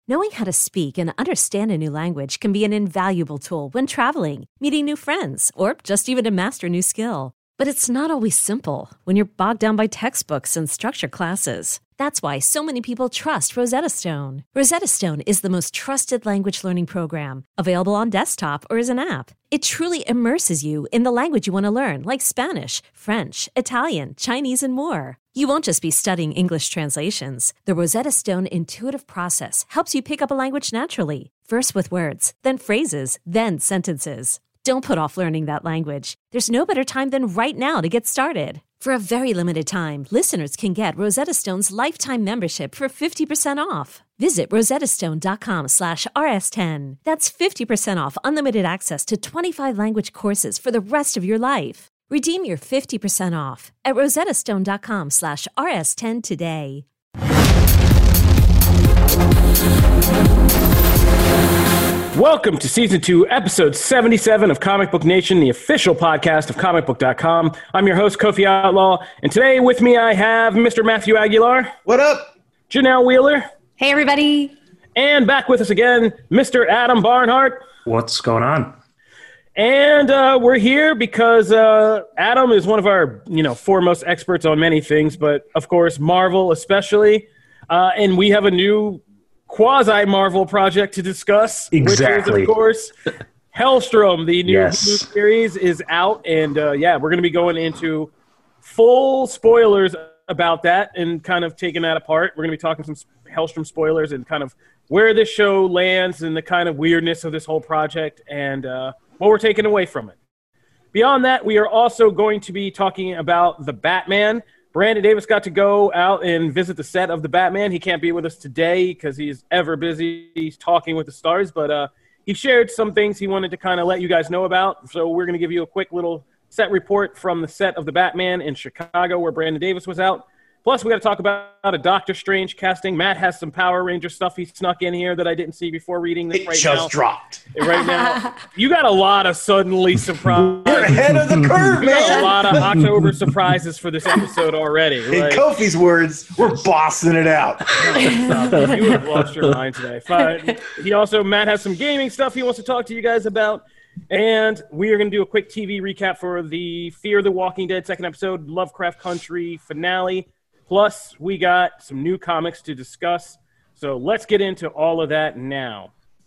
Knowing how to speak and understand a new language can be an invaluable tool when traveling, meeting new friends, or just even to master a new skill. But it's not always simple when you're bogged down by textbooks and structured classes. That's why so many people trust Rosetta Stone. Rosetta Stone is the most trusted language learning program, available on desktop or as an app. It truly immerses you in the language you want to learn, like Spanish, French, Italian, Chinese, and more. You won't just be studying English translations. The Rosetta Stone intuitive process helps you pick up a language naturally, first with words, then phrases, then sentences. Don't put off learning that language. There's no better time than right now to get started. For a very limited time, listeners can get Rosetta Stone's lifetime membership for 50% off. Visit rosettastone.com/rs10. That's 50% off unlimited access to 25 language courses for the rest of your life. Redeem your 50% off at rosettastone.com/rs10 today. Welcome to Season 2, Episode 77 of Comic Book Nation, the official podcast of comicbook.com. I'm your host, Kofi Outlaw, and today with me I have Mr. Matthew Aguilar. What up? Janelle Wheeler. Hey, everybody. And back with us again, Mr. Adam Barnhart. What's going on? And we're here because Adam is one of our, foremost experts on many things, but of course, Marvel especially. And we have a new quasi-Marvel project to discuss. Exactly. Which is, of course, Hellstrom. The new series is out, and we're going to be going into full spoilers about that and kind of taking that apart. We're going to be talking some Hellstrom spoilers and kind of where this show lands and the kind of weirdness of this whole project and what we're taking away from it. Beyond that, we are also going to be talking about The Batman. Brandon Davis got to go out and visit the set of The Batman. He can't be with us today because he's ever busy. He's talking with the stars, but he shared some things he wanted to kind of let you guys know about. So we're going to give you a quick little set report from the set of The Batman in Chicago where Brandon Davis was out. Plus, we got to talk about a Doctor Strange casting. Matt has some Power Ranger stuff he snuck in here that I didn't see before reading this right now. It just dropped. Right now. You got a lot of suddenly surprises. We're ahead of the curve, You got man. a lot of October surprises for this episode already. In Kofi's words, we're bossing it out. You would have lost your mind today. But Matt has some gaming stuff he wants to talk to you guys about. And we are going to do a quick TV recap for the Fear the Walking Dead second episode, Lovecraft Country finale. Plus, we got some new comics to discuss. So let's get into all of that now.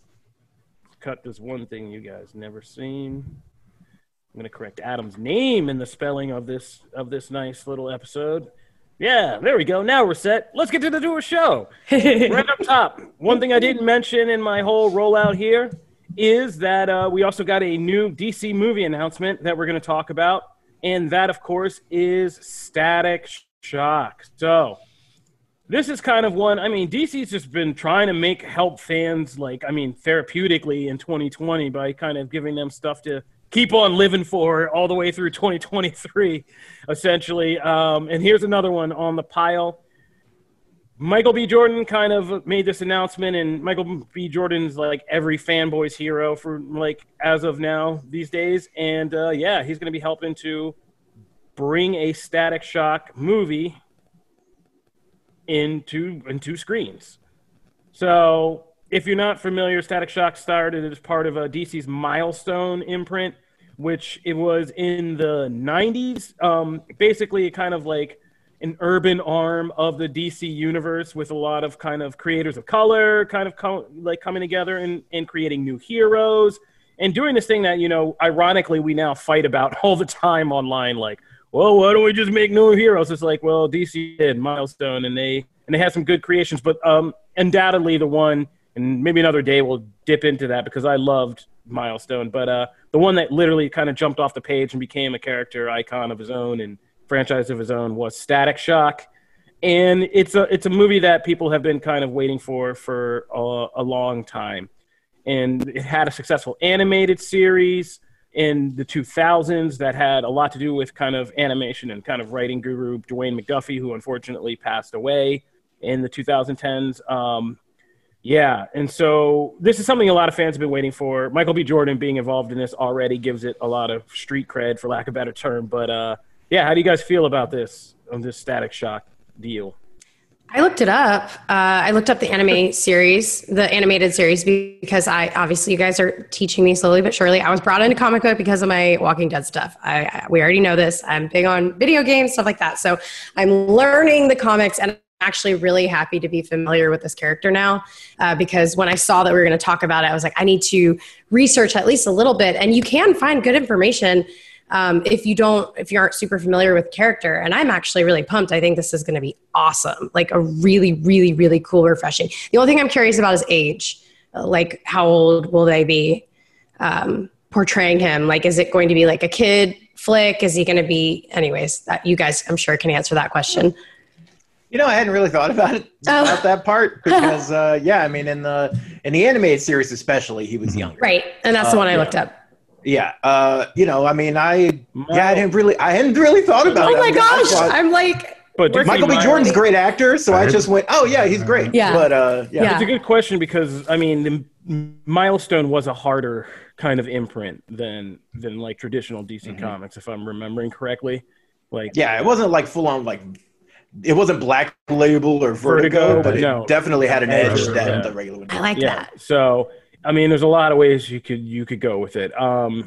Cut this one thing you guys never seen. I'm going to correct Adam's name in the spelling of this nice little episode. Yeah, there we go. Now we're set. Let's get to the show. Right up top, one thing I didn't mention in my whole rollout here is that we also got a new DC movie announcement that we're going to talk about. And that, of course, is Static Shock. So this is kind of one, DC's just been trying to help fans, therapeutically in 2020 by kind of giving them stuff to keep on living for all the way through 2023, essentially. And here's another one on the pile. Michael B. Jordan kind of made this announcement, and Michael B. Jordan's every fanboy's hero for as of now these days. And he's going to be helping to bring a Static Shock movie into screens. So if you're not familiar, Static Shock started as part of DC's Milestone imprint, which it was in the 90s. Basically kind of like an urban arm of the DC universe with a lot of kind of creators of color kind of coming together and creating new heroes and doing this thing that, ironically we now fight about all the time online, well, why don't we just make new heroes? It's well, DC did Milestone, and they had some good creations, but undoubtedly the one, and maybe another day we'll dip into that because I loved Milestone, but the one that literally kind of jumped off the page and became a character icon of his own and franchise of his own was Static Shock, and it's a movie that people have been kind of waiting for a long time, and it had a successful animated series in the 2000s that had a lot to do with kind of animation and kind of writing guru Dwayne McDuffie, who unfortunately passed away in the 2010s. And so this is something a lot of fans have been waiting for. Michael B. Jordan being involved in this already gives it a lot of street cred, for lack of a better term. But, how do you guys feel about this Static Shock deal? I looked it up. I looked up the anime series, the animated series, because obviously you guys are teaching me slowly but surely. I was brought into comic book because of my Walking Dead stuff. We already know this. I'm big on video games, stuff like that. So I'm learning the comics, and I'm actually really happy to be familiar with this character now, because when I saw that we were going to talk about it, I was like, I need to research at least a little bit. And you can find good information if you aren't super familiar with the character. And I'm actually really pumped. I think this is going to be awesome. Like a really, really, really cool, refreshing. The only thing I'm curious about is age. Like how old will they be portraying him? Like, is it going to be like a kid flick? Is he going to be, anyways, that you guys, I'm sure, can answer that question. You know, I hadn't really thought about it, about that part, because, I mean, in the animated series especially, he was younger. Right. And that's the one I looked up. Yeah, I mean, I hadn't really thought about it. Oh my gosh, I'm like, but Michael B. Jordan's a great actor, so I just went, oh yeah, he's great. Yeah, but it's a good question, because I mean, the Milestone was a harder kind of imprint than like traditional DC comics, if I'm remembering correctly. Like, yeah, it wasn't like full on like. It wasn't Black Label or Vertigo, but it definitely had an edge that the regular would. I like that. So. I mean, there's a lot of ways you could go with it. I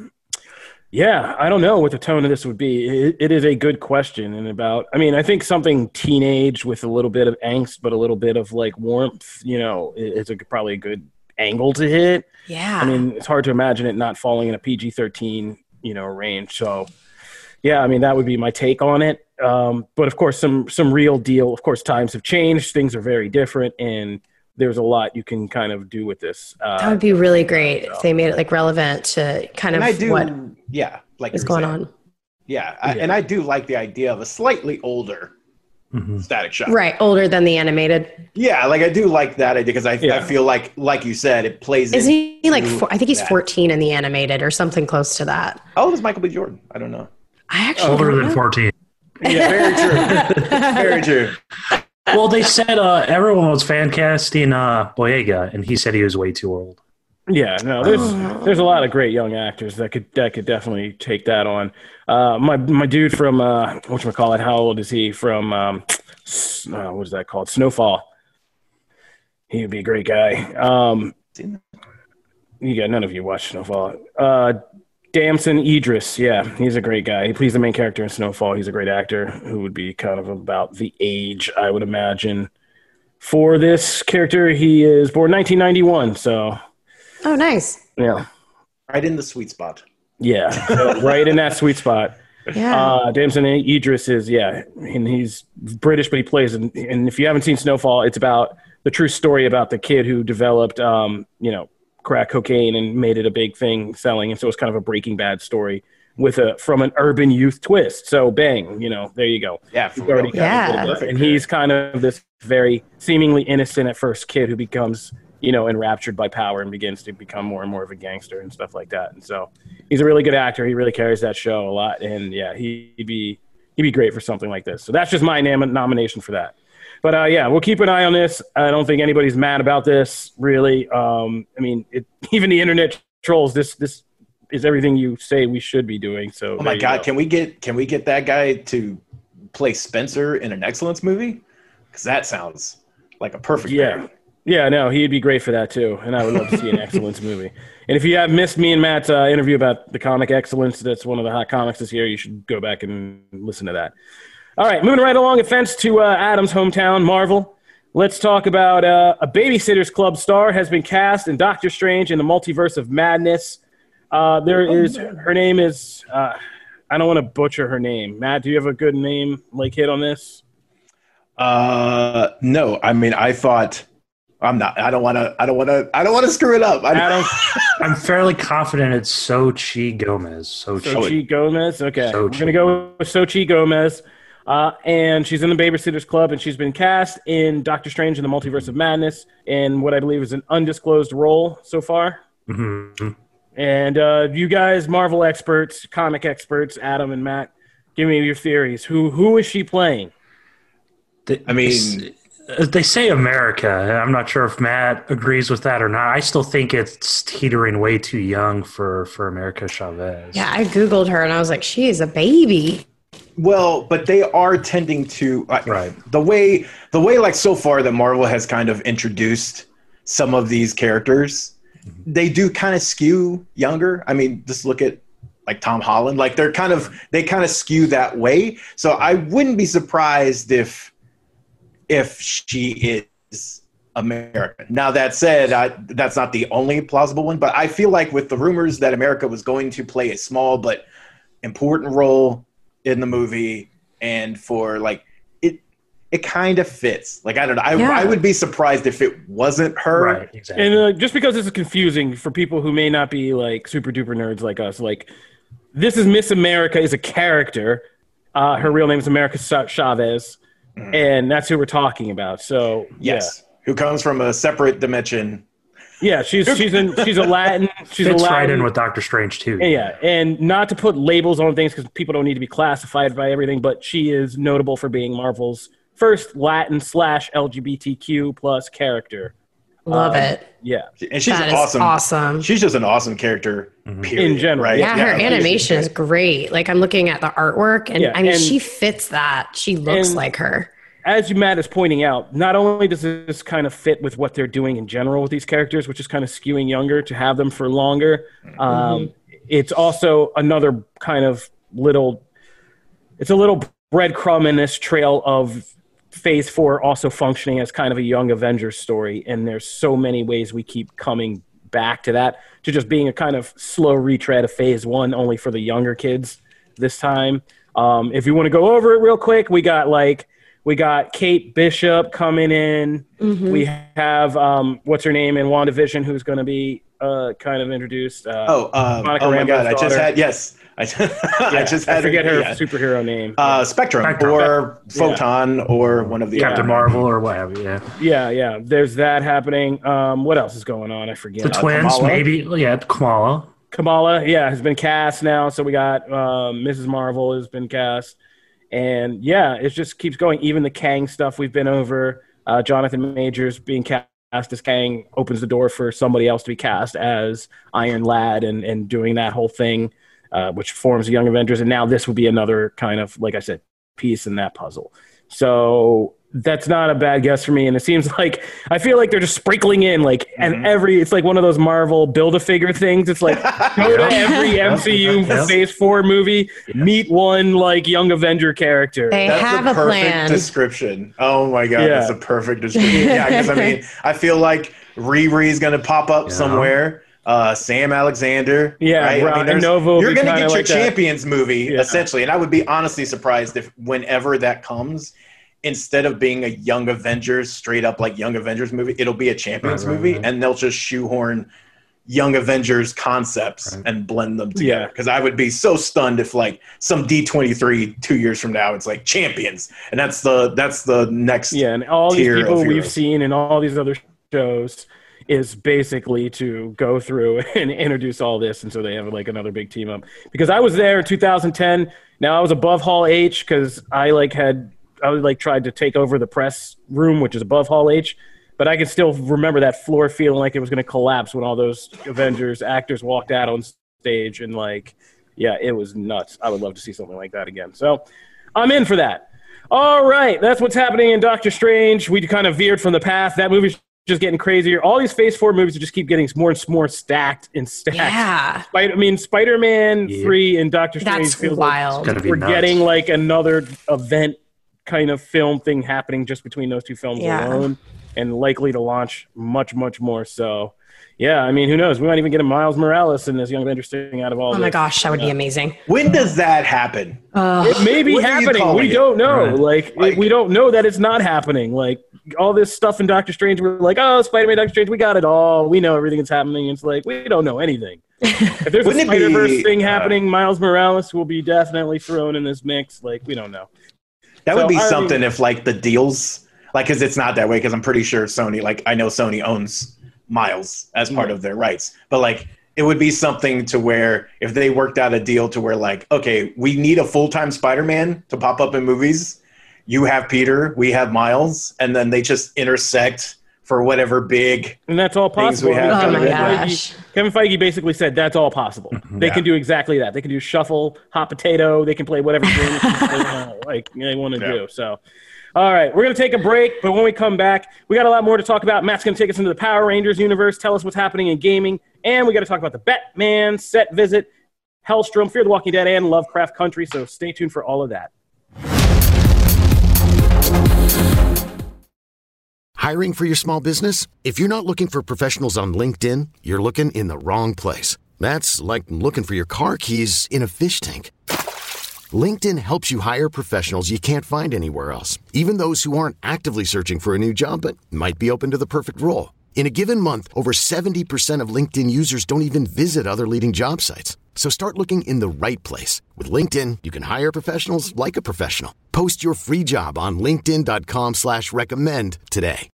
don't know what the tone of this would be. It is a good question, and I think something teenage with a little bit of angst, but a little bit of like warmth, is probably a good angle to hit. Yeah. I mean, it's hard to imagine it not falling in a PG-13, range. So, yeah, I mean, that would be my take on it. But of course, some real deal. Of course, times have changed. Things are very different, and there's a lot you can kind of do with this. That would be really great if they made it like relevant to kind of what is going on. Yeah, and I do like the idea of a slightly older Static Shock. Right, older than the animated. Yeah, like I do like that idea, because I feel like you said, it plays. Is he like? I think he's 14 in the animated or something close to that. How old is Michael B. Jordan? I don't know. I actually older than 14. Yeah, very true. Very true. Well, they said everyone was fan casting Boyega, and he said he was way too old. Yeah, no, there's a lot of great young actors that could definitely take that on. My dude from whatchamacallit, how old is he? From what is that called? Snowfall. He would be a great guy. None of you watch Snowfall. Damson Idris, yeah, he's a great guy. He plays the main character in Snowfall. He's a great actor who would be kind of about the age, I would imagine. For this character, he is born 1991, so... Oh, nice. Yeah. Right in the sweet spot. Yeah, right in that sweet spot. Yeah. Damson Idris is, and he's British, but he plays... And if you haven't seen Snowfall, it's about the true story about the kid who developed, crack cocaine and made it a big thing selling, and so it's kind of a Breaking Bad story from an urban youth twist. So bang, there you go. Yeah, and he's kind of this very seemingly innocent at first kid who becomes enraptured by power and begins to become more and more of a gangster and stuff like that. And so he's a really good actor. He really carries that show a lot, and he'd be great for something like this. So that's just my nomination for that. But we'll keep an eye on this. I don't think anybody's mad about this, really. I mean, even the internet trolls. This is everything you say we should be doing. So, oh my God, can we get that guy to play Spencer in an Excellence movie? Because that sounds like a perfect movie. Yeah, no, he'd be great for that too, and I would love to see an Excellence movie. And if you have missed me and Matt's interview about the comic Excellence, that's one of the hot comics this year. You should go back and listen to that. All right, moving right along, offense to Adam's hometown, Marvel. Let's talk about a Babysitter's Club star has been cast in Doctor Strange in the Multiverse of Madness. Her name is, I don't want to butcher her name. Matt, do you have a good name hit on this? No, I mean, I thought I don't want to screw it up. Adam, I'm fairly confident it's Xochitl Gomez. Xochitl Gomez. Okay, Xochitl. We're gonna go with Xochitl Gomez. And she's in the Babysitter's Club, and she's been cast in Doctor Strange in the Multiverse of Madness in what I believe is an undisclosed role so far. Mm-hmm. And you guys, Marvel experts, comic experts, Adam and Matt, give me your theories. Who is she playing? They say America. I'm not sure if Matt agrees with that or not. I still think it's teetering way too young for America Chavez. Yeah, I Googled her, and I was like, she is a baby. Well, but they are tending to Right. the way like so far that Marvel has kind of introduced some of these characters, they do kind of skew younger. I mean, just look at like Tom Holland. Like they kind of skew that way. So I wouldn't be surprised if she is American. Now that said, that's not the only plausible one, but I feel like with the rumors that America was going to play a small but important role in the movie, and for like it kind of fits. Like I don't know, I would be surprised if it wasn't her. Right, exactly. And just because this is confusing for people who may not be like super duper nerds like us, like this is Miss America is a character. Her real name is America Chavez, and that's who we're talking about. So yes, who comes from a separate dimension. Yeah, she's a Latin. She's Fits a Latin. right in with Doctor Strange too. Yeah, and not to put labels on things because people don't need to be classified by everything, but she is notable for being Marvel's first Latin/LGBTQ plus character. Love it. Yeah, and she's That is awesome. awesome. She's just an awesome character. Period, In general, right? Yeah, her animation is great. Like I'm looking at the artwork, and Yeah, I mean, and- she fits that. She looks and- like her. as Matt is pointing out, not only does this kind of fit with what they're doing in general with these characters, which is kind of skewing younger to have them for longer, it's also another kind of little breadcrumb in this trail of Phase 4 also functioning as kind of a Young Avengers story. And there's so many ways we keep coming back to that, to just being a kind of slow retread of Phase 1 only for the younger kids this time. If you want to go over it real quick, we got Kate Bishop coming in. We have what's her name in WandaVision, who's going to be kind of introduced. Oh my Rambeau's God! I just daughter. had I forget her yeah. superhero name. Spectrum or Photon or one of the Captain Marvel or what have you. Yeah. Yeah. There's that happening. What else is going on? I forget. The twins, Kamala? maybe. Yeah, Kamala. Kamala, has been cast now. So we got Mrs. Marvel has been cast. And it just keeps going. Even the Kang stuff we've been over. Jonathan Majors being cast as Kang opens the door for somebody else to be cast as Iron Lad and doing that whole thing, which forms the Young Avengers. And now this would be another kind of, like I said, piece in that puzzle. So that's not a bad guess for me. And it seems like, I feel like they're just sprinkling in and it's like one of those Marvel Build-A-Figure things. It's like, go to every MCU Phase 4 movie, meet one Young Avenger character. They That's have the a perfect plan. description. Oh my God, Yeah. that's a perfect description. Yeah, because I mean, I feel like Riri's going to pop up somewhere. Sam Alexander. Yeah, right? I mean, Nova will you're be going to kinda get your like that. Champions movie, Yeah. essentially. And I would be honestly surprised if whenever that comes, instead of being a Young Avengers, straight up Young Avengers movie, it'll be a Champions movie, and they'll just shoehorn Young Avengers concepts and blend them together. Because I would be so stunned if some D23 2 years from now, it's Champions, and that's the next and all these tier of people we've heroes. seen in all these other shows is basically to go through and introduce all this, and so they have another big team up. Because I was there in 2010. Now I was above Hall H because I tried to take over the press room, which is above Hall H, but I can still remember that floor feeling like it was going to collapse when all those Avengers actors walked out on stage, and it was nuts. I would love to see something like that again. So I'm in for that. All right, that's what's happening in Doctor Strange. We kind of veered from the path. That movie's just getting crazier. All these Phase 4 movies just keep getting more and more stacked and stacked. Yeah. Spider-Man 3 and Doctor Strange That's feels wild. Gotta be we're nuts. getting another event kind of film thing happening just between those two films alone, and likely to launch much, much more. So, I mean, who knows? We might even get a Miles Morales in this Young Avengers thing out of all Oh this. my gosh, that would be amazing. When does that happen? It may be What are you happening. calling We it? don't know. Right. We don't know that it's not happening. All this stuff in Doctor Strange, we're oh, Spider-Man, Doctor Strange, we got it all. We know everything that's happening. It's we don't know anything. If there's a Wouldn't it be, Spider-Verse thing happening, Miles Morales will be definitely thrown in this mix. We don't know. That So would be I something if the deals, because it's not that way, because I'm pretty sure Sony, I know Sony owns Miles as part of their rights, but it would be something to where if they worked out a deal to where okay, we need a full-time Spider-Man to pop up in movies. You have Peter, we have Miles, and then they just intersect for whatever big And that's all things possible. we have. Oh my coming. gosh. Kevin Feige basically said that's all possible. They can do exactly that. They can do shuffle, hot potato. They can play whatever game they want to do. So, all right, we're going to take a break, but when we come back, we got a lot more to talk about. Matt's going to take us into the Power Rangers universe, tell us what's happening in gaming, and we got to talk about the Batman set visit, Hellstrom, Fear the Walking Dead, and Lovecraft Country. So stay tuned for all of that. Hiring for your small business? If you're not looking for professionals on LinkedIn, you're looking in the wrong place. That's like looking for your car keys in a fish tank. LinkedIn helps you hire professionals you can't find anywhere else, even those who aren't actively searching for a new job but might be open to the perfect role. In a given month, over 70% of LinkedIn users don't even visit other leading job sites. So start looking in the right place. With LinkedIn, you can hire professionals like a professional. Post your free job on linkedin.com/recommend today.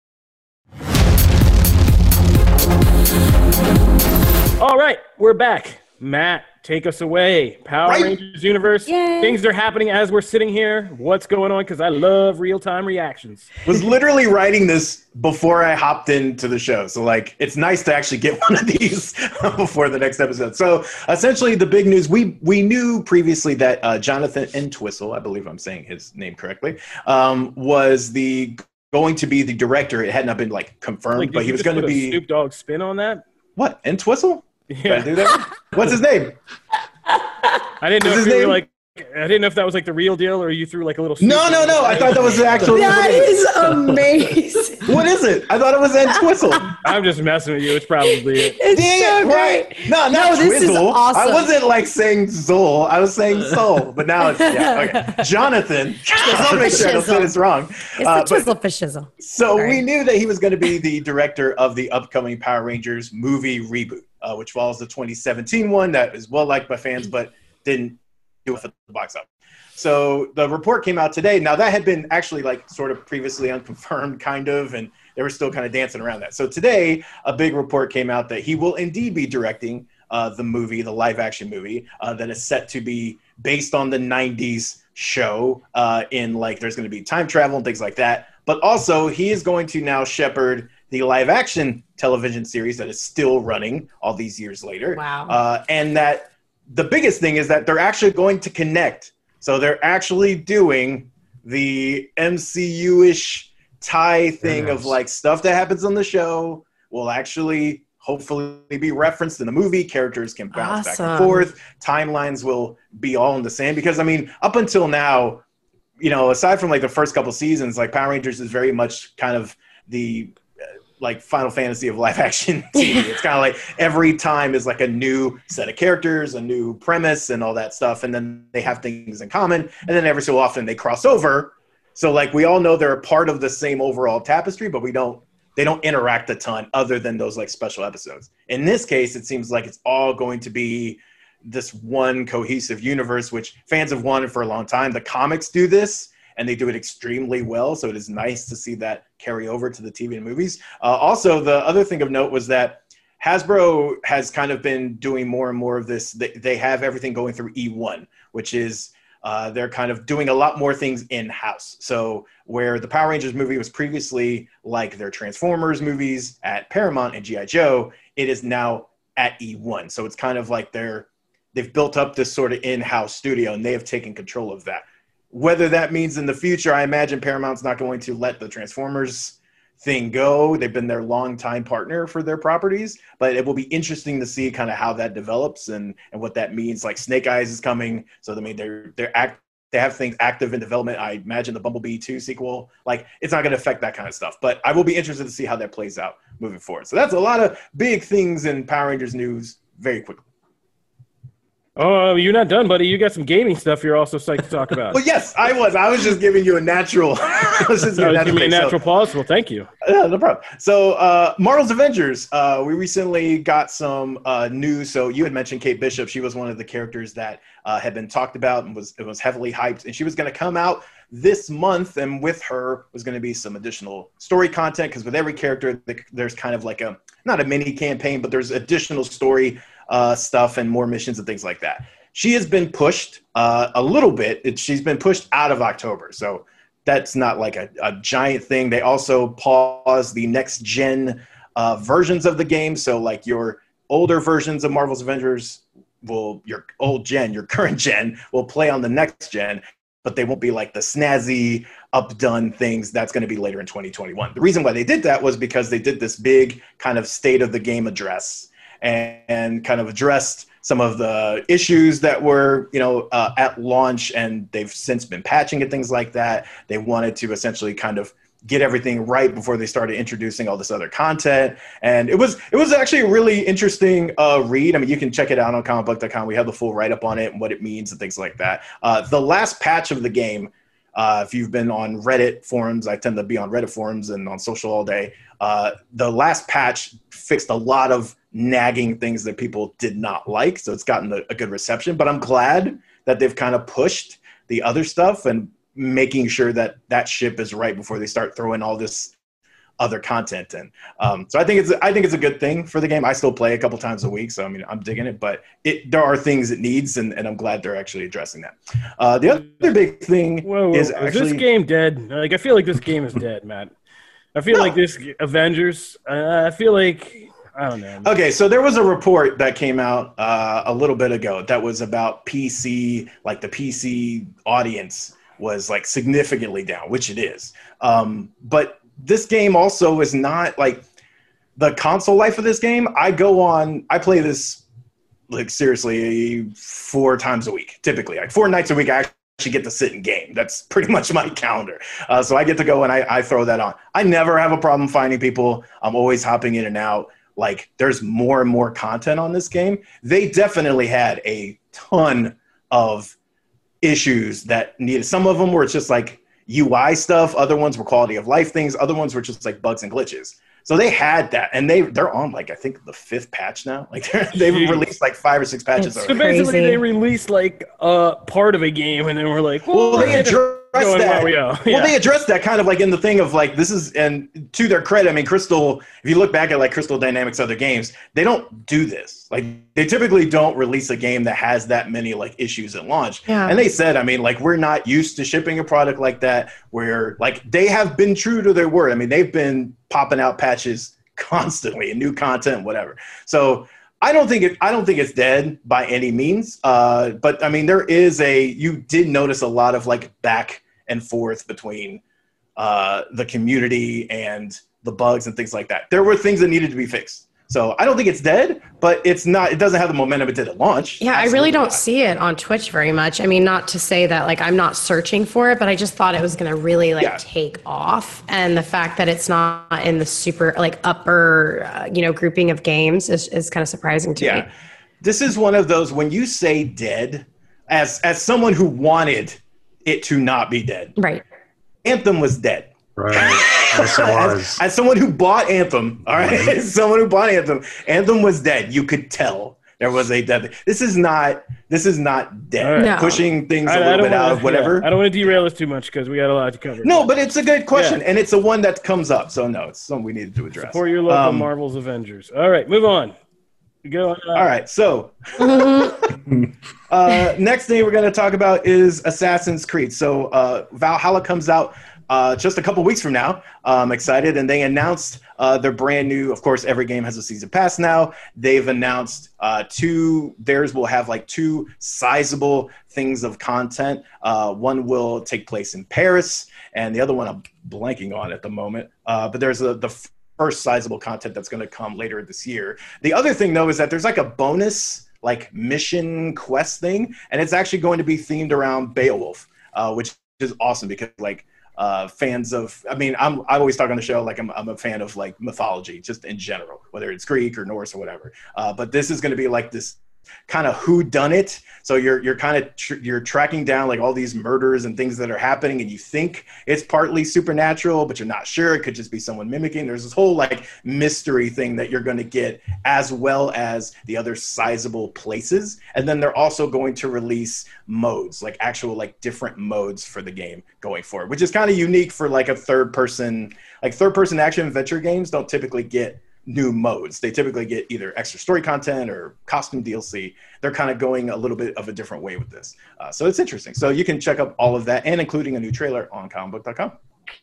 All right, we're back. Matt, take us away. Power Rangers universe. Yay. Things are happening as we're sitting here. What's going on? Because I love real-time reactions. Was literally writing this before I hopped into the show. So, like, it's nice to actually get one of these before the next episode. So, essentially, the big news, we knew previously that Jonathan Entwistle, I believe I'm saying his name correctly, was going to be the director. It had not been, like, confirmed, but he was going to be... Snoop Dogg spin on that? What? Entwistle? Yeah. Did I do that? What's his name? I didn't know if you were like... I didn't know if that was like the real deal or you threw like a little... No. I thought that was the actual... That is amazing. What is it? I thought it was Entwistle. I'm just messing with you. It's probably it. It's so great. No, not this is Twizzle. awesome. I wasn't like saying Zol. I was saying Soul. But now it's... Yeah, okay. Jonathan. I want to make sure I don't say this wrong. It's the Twizzle for shizzle. So we knew that he was going to be the director of the upcoming Power Rangers movie reboot, which follows the 2017 one that is well-liked by fans, but didn't do it at the box office. So the report came out today. Now that had been actually like sort of previously unconfirmed kind of, and they were still kind of dancing around that. So today a big report came out that he will indeed be directing the movie, the live action movie that is set to be based on the 90s show in like, there's going to be time travel and things like that. But also he is going to now shepherd the live action television series that is still running all these years later. Wow. And that the biggest thing is that they're actually going to connect. So they're actually doing the MCU-ish tie thing of like stuff that happens on the show will actually hopefully be referenced in the movie. Characters can bounce back and forth. Timelines will be all in the same. Because, I mean, up until now, you know, aside from like the first couple seasons, like Power Rangers is very much kind of the like Final Fantasy of live action TV. It's kind of like every time is like a new set of characters, a new premise and all that stuff. And then they have things in common. And then every so often they cross over. So like we all know they're a part of the same overall tapestry, but they don't interact a ton other than those like special episodes. In this case, it seems like it's all going to be this one cohesive universe, which fans have wanted for a long time. The comics do this, and they do it extremely well. So it is nice to see that carry over to the TV and movies. Also, the other thing of note was that Hasbro has kind of been doing more and more of this. They have everything going through E1, which is they're kind of doing a lot more things in-house. So where the Power Rangers movie was previously like their Transformers movies at Paramount and G.I. Joe, it is now at E1. So it's kind of like they've built up this sort of in-house studio, and they have taken control of that. Whether that means in the future, I imagine Paramount's not going to let the Transformers thing go. They've been their longtime partner for their properties, but it will be interesting to see kind of how that develops and what that means. Like Snake Eyes is coming, so I mean they have things active in development. I imagine the Bumblebee 2 sequel, like it's not going to affect that kind of stuff. But I will be interested to see how that plays out moving forward. So that's a lot of big things in Power Rangers news very quickly. Oh, you're not done, buddy. You got some gaming stuff you're also psyched to talk about. Well, yes, I was. I was just giving you a natural. Give me a natural pause. Well, thank you. Yeah, no problem. So, Marvel's Avengers. We recently got some news. So you had mentioned Kate Bishop. She was one of the characters that had been talked about and was heavily hyped. And she was going to come out this month, and with her was going to be some additional story content, because with every character, there's kind of like not a mini campaign, but there's additional story stuff and more missions and things like that. She has been pushed a little bit. She's been pushed out of October. So that's not like a giant thing. They also paused the next gen versions of the game. So like your older versions of Marvel's Avengers your current gen will play on the next gen, but they won't be like the snazzy updone things. That's going to be later in 2021. The reason why they did that was because they did this big kind of state of the game address and kind of addressed some of the issues that were, at launch, and they've since been patching and things like that. They wanted to essentially kind of get everything right before they started introducing all this other content. And it was actually a really interesting read. I mean, you can check it out on comicbook.com. We have the full write-up on it and what it means and things like that. The last patch of the game, if you've been on Reddit forums, I tend to be on Reddit forums and on social all day. The last patch fixed a lot of nagging things that people did not like. So it's gotten a good reception, but I'm glad that they've kind of pushed the other stuff and making sure that ship is right before they start throwing all this other content in. So I think it's a good thing for the game. I still play a couple times a week, so I mean I'm digging it. But there are things it needs, and I'm glad they're actually addressing that. The other big thing is this game dead? Like I feel like this game is dead, Matt. I feel like this Avengers. I feel like I don't know. Okay, so there was a report that came out a little bit ago that was about PC, like the PC audience was like significantly down, which it is. But this game also is not like the console life of this game. I play this like seriously 4 times a week, typically like 4 nights a week. I actually get to sit and game. That's pretty much my calendar. So I get to go and I throw that on. I never have a problem finding people. I'm always hopping in and out. Like there's more and more content on this game. They definitely had a ton of issues that needed. Some of them were just like UI stuff. Other ones were quality of life things. Other ones were just like bugs and glitches. So they had that, and they're on like I think the 5th patch now. Like they've released like 5 or 6 patches. So basically, they released like part of a game, and then we're like, well they addressed that. Well, they addressed that kind of like in the thing of like this is, and to their credit, I mean, Crystal. If you look back at like Crystal Dynamics other games, they don't do this. Like they typically don't release a game that has that many like issues at launch. Yeah. And they said, I mean, like we're not used to shipping a product like that. Where like they have been true to their word. I mean, they've been popping out patches constantly and new content, whatever. So I don't think it's dead by any means. But I mean, you did notice a lot of like back and forth between the community and the bugs and things like that. There were things that needed to be fixed. So I don't think it's dead, but it doesn't have the momentum it did at launch. Yeah, absolutely. I really don't see it on Twitch very much. I mean, not to say that like I'm not searching for it, but I just thought it was going to really take off. And the fact that it's not in the super like upper, grouping of games is kind of surprising to me. This is one of those, when you say dead, as someone who wanted it to not be dead. Right. Anthem was dead. Right. Yes, it was. As someone who bought Anthem, all right? As someone who bought Anthem was dead. You could tell there was a death. This is not dead. Right. No. Pushing things a little bit out of whatever. Yeah. I don't want to derail us too much because we got a lot to cover. No, but it's a good question, and it's a one that comes up. So no, it's something we needed to address. Support your local Marvel's Avengers. All right, move on. Go on. All right, so next thing we're going to talk about is Assassin's Creed. So Valhalla comes out just a couple weeks from now. I'm excited, and they announced their brand new. Of course, every game has a season pass now. They've announced theirs will have like 2 sizable things of content. One will take place in Paris, and the other one I'm blanking on at the moment. But there's the first sizable content that's going to come later this year. The other thing, though, is that there's like a bonus like mission quest thing, and it's actually going to be themed around Beowulf, which is awesome because like fans of, I mean, I always talk on the show like I'm a fan of like mythology just in general, whether it's Greek or Norse or whatever. But this is going to be like this kind of whodunit. So you're kind of you're tracking down like all these murders and things that are happening, and you think it's partly supernatural, but you're not sure. It could just be someone mimicking. There's this whole like mystery thing that you're going to get, as well as the other sizable places. And then they're also going to release modes, like actual like different modes for the game going forward, which is kind of unique for like a third person action adventure games don't typically get new modes. They typically get either extra story content or costume DLC. They're kind of going a little bit of a different way with this. So it's interesting. So you can check out all of that and including a new trailer on comicbook.com.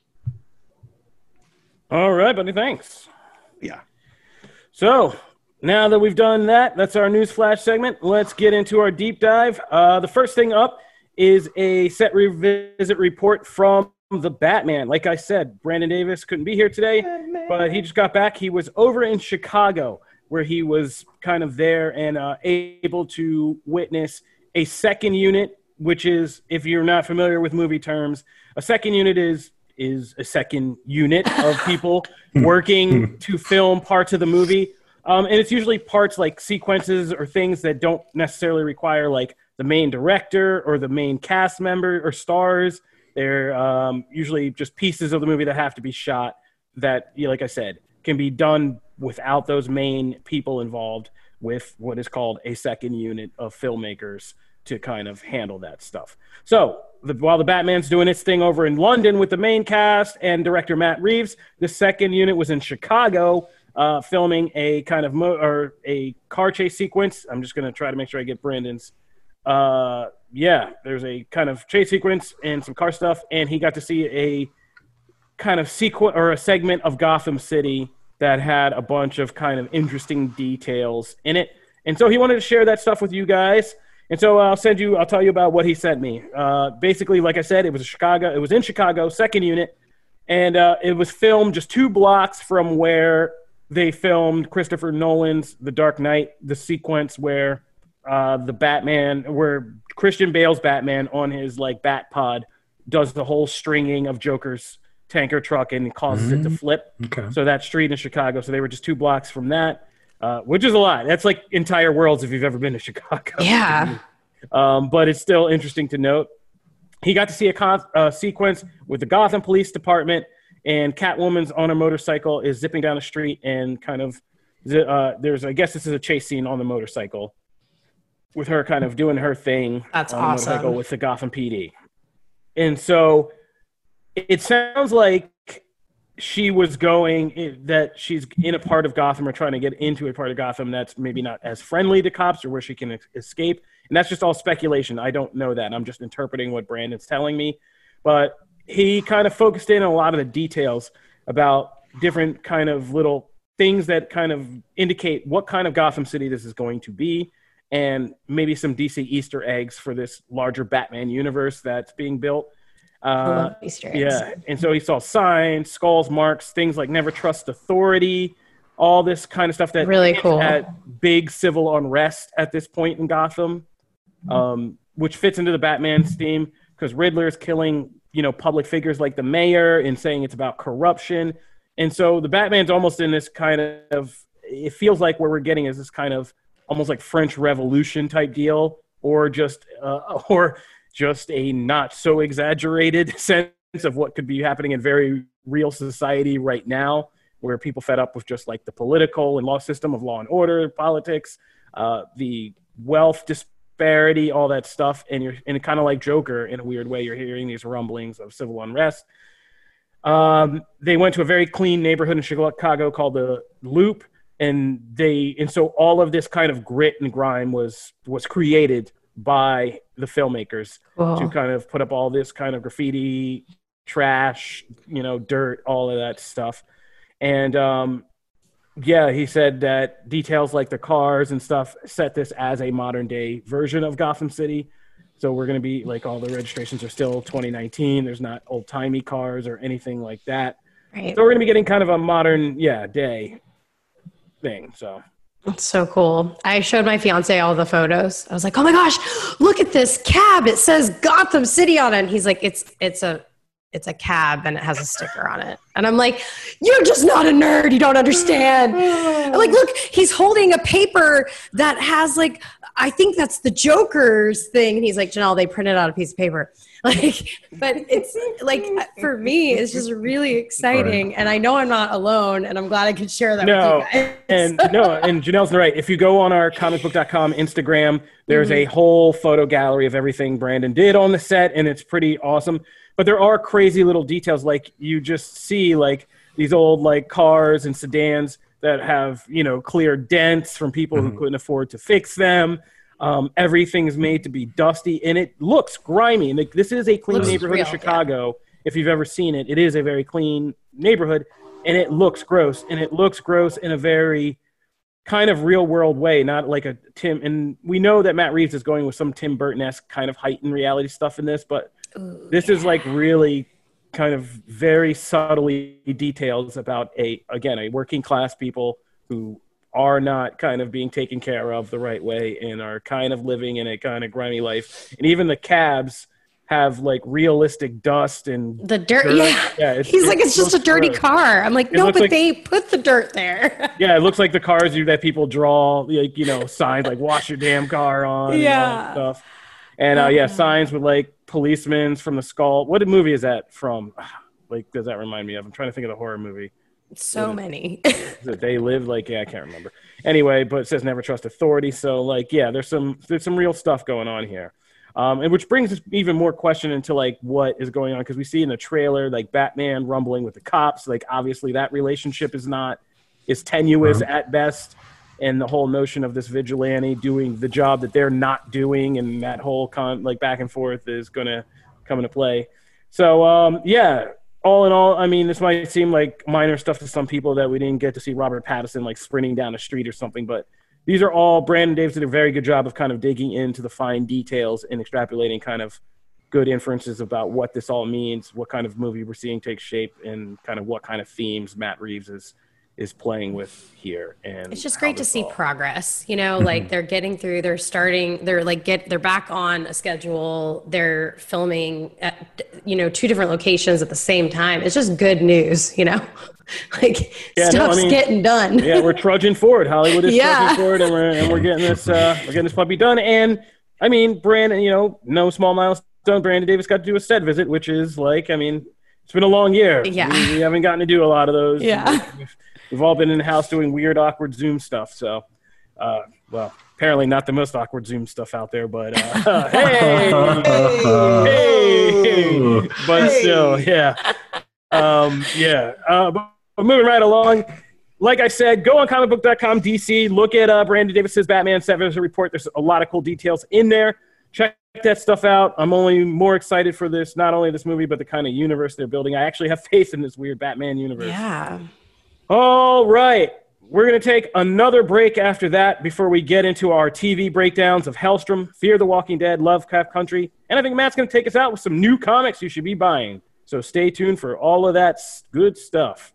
All right, buddy. Thanks. Yeah. So now that we've done that, that's our news flash segment. Let's get into our deep dive. The first thing up is a set revisit report from The Batman. Like I said, Brandon Davis couldn't be here today, but he just got back. He was over in Chicago, where he was kind of there and able to witness a second unit, which is, if you're not familiar with movie terms, a second unit is a second unit of people working to film parts of the movie. And it's usually parts like sequences or things that don't necessarily require like the main director or the main cast member or stars. They're usually just pieces of the movie that have to be shot that, like I said, can be done without those main people involved with what is called a second unit of filmmakers to kind of handle that stuff. So while the Batman's doing its thing over in London with the main cast and director Matt Reeves, the second unit was in Chicago filming a kind of a car chase sequence. I'm just going to try to make sure I get Brandon's. There's a kind of chase sequence and some car stuff, and he got to see a kind of sequence or a segment of Gotham City that had a bunch of kind of interesting details in it. And so he wanted to share that stuff with you guys. And so I'll tell you about what he sent me. Basically, like I said, it was in Chicago, second unit, and it was filmed just 2 blocks from where they filmed Christopher Nolan's The Dark Knight, the sequence where where Christian Bale's Batman on his like bat pod does the whole stringing of Joker's tanker truck and causes it to flip. Okay. So that street in Chicago. So they were just 2 blocks from that. Which is a lot. That's like entire worlds if you've ever been to Chicago. Yeah. But it's still interesting to note. He got to see a sequence with the Gotham Police Department, and Catwoman's on a motorcycle is zipping down the street, and kind of I guess this is a chase scene on the motorcycle with her kind of doing her thing. That's on awesome. The motorcycle with the Gotham PD. And so it sounds like she's in a part of Gotham or trying to get into a part of Gotham that's maybe not as friendly to cops or where she can escape. And that's just all speculation. I don't know that. I'm just interpreting what Brandon's telling me. But he kind of focused in on a lot of the details about different kind of little things that kind of indicate what kind of Gotham City this is going to be, and maybe some DC Easter eggs for this larger Batman universe that's being built. Easter eggs. Yeah, and so he saw signs, skulls, marks, things like never trust authority, all this kind of stuff that really cool at big civil unrest at this point in Gotham, which fits into the Batman's theme because Riddler is killing, public figures like the mayor and saying it's about corruption. And so the Batman's almost in this kind of, it feels like where we're getting is this kind of almost like French Revolution type deal, or just a not so exaggerated sense of what could be happening in very real society right now, where people fed up with just like the political and law system of law and order, politics, the wealth disparity, all that stuff. And kind of like Joker in a weird way, you're hearing these rumblings of civil unrest. They went to a very clean neighborhood in Chicago called the Loop. And so all of this kind of grit and grime was created by the filmmakers to kind of put up all this kind of graffiti, trash, dirt, all of that stuff. And he said that details like the cars and stuff set this as a modern day version of Gotham City. So we're going to be like, all the registrations are still 2019. There's not old timey cars or anything like that. Right. So we're going to be getting kind of a modern, day thing. So that's so cool. I showed my fiance all the photos. I was like, oh my gosh, look at this cab. It says Gotham City on it. And he's like, it's a cab and it has a sticker on it. And I'm like, you're just not a nerd. You don't understand. I'm like, look, he's holding a paper that has like, I think that's the Joker's thing. And he's like, Janelle, they printed out a piece of paper. Like, but it's like, for me, it's just really exciting. Right. And I know I'm not alone, and I'm glad I could share that with you guys. And Janelle's right. If you go on our comicbook.com Instagram, there's a whole photo gallery of everything Brandon did on the set, and it's pretty awesome. But there are crazy little details, like you just see like these old like cars and sedans that have, clear dents from people who couldn't afford to fix them. Everything's made to be dusty, and it looks grimy. And this is a clean neighborhood of Chicago. Yeah. If you've ever seen it, it is a very clean neighborhood, and it looks gross. And it looks gross in a very kind of real world way, not like a Tim. And we know that Matt Reeves is going with some Tim Burton-esque kind of heightened reality stuff in this, but this is like really kind of very subtly details about a working class people who are not kind of being taken care of the right way and are kind of living in a kind of grimy life. And even the cabs have like realistic dust and the dirt. Yeah. He's like, it's just a dirty car. I'm like, no, but they put the dirt there. Yeah. It looks like the cars that people draw, like, signs like wash your damn car on. And all that stuff. And signs with like policemen from the skull. What movie is that from? Like, does that remind me of? I'm trying to think of the horror movie. So many. They live I can't remember. Anyway, but it says never trust authority. So like, there's some real stuff going on here. And which brings us even more question into like what is going on, because we see in the trailer like Batman rumbling with the cops. Like obviously that relationship is tenuous at best, and the whole notion of this vigilante doing the job that they're not doing, and that whole back and forth is going to come into play. So all in all, I mean, this might seem like minor stuff to some people that we didn't get to see Robert Pattinson like sprinting down the street or something, but these are all Brandon Davis did a very good job of kind of digging into the fine details and extrapolating kind of good inferences about what this all means, what kind of movie we're seeing take shape, and kind of what kind of themes Matt Reeves is playing with here. And it's just great to see progress, like they're getting through, they're back on a schedule. They're filming at, 2 different locations at the same time. It's just good news, stuff's getting done. Yeah. We're trudging forward. Hollywood is trudging forward, and we're getting this puppy done. And I mean, Brandon, no small milestone. Brandon Davis got to do a set visit, which is like, I mean, it's been a long year. Yeah. We haven't gotten to do a lot of those. Yeah. We've all been in the house doing weird, awkward Zoom stuff. So, apparently not the most awkward Zoom stuff out there, but hey, but still, yeah. But moving right along, like I said, go on comicbook.com DC, look at Brandon Davis's Batman Set Visit Report. There's a lot of cool details in there. Check that stuff out. I'm only more excited for this, not only this movie, but the kind of universe they're building. I actually have faith in this weird Batman universe. Yeah. All right. We're going to take another break after that before we get into our TV breakdowns of Hellstrom, Fear the Walking Dead, Lovecraft Country. And I think Matt's going to take us out with some new comics you should be buying. So stay tuned for all of that good stuff.